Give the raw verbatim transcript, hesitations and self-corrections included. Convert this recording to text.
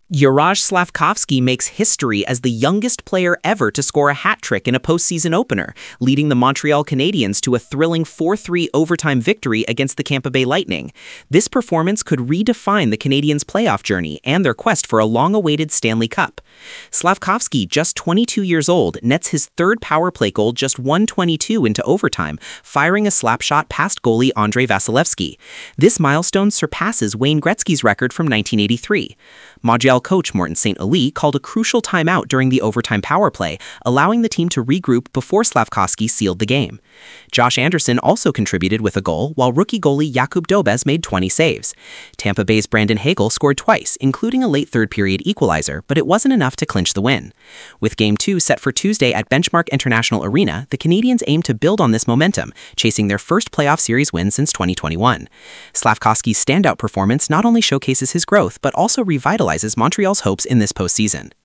Juraj Slavkovsky makes history as the youngest player ever to score a hat trick in a postseason opener, leading the Montreal Canadiens to a thrilling four three overtime victory against the Tampa Bay Lightning. This performance could redefine the Canadiens' playoff journey and their quest for a long-awaited Stanley Cup. Slavkovsky, just twenty-two years old, nets his third power play goal just one twenty-two into overtime, firing a slap shot past goalie Andrei Vasilevsky. This milestone surpasses Wayne Gretzky's record from nineteen eighty-three. Montreal coach Morton Saint Louis called a crucial timeout during the overtime power play, allowing the team to regroup before Slavkovsky sealed the game. Josh Anderson also contributed with a goal, while rookie goalie Jakub Dobes made twenty saves. Tampa Bay's Brandon Hagel scored twice, including a late third-period equalizer, but it wasn't enough to clinch the win. With Game two set for Tuesday at Benchmark International Arena, the Canadiens aim to build on this momentum, chasing their first playoff series win since twenty twenty-one. Slavkovsky's standout performance not only showcases his growth, but also revitalizes Montreal's hopes in this postseason.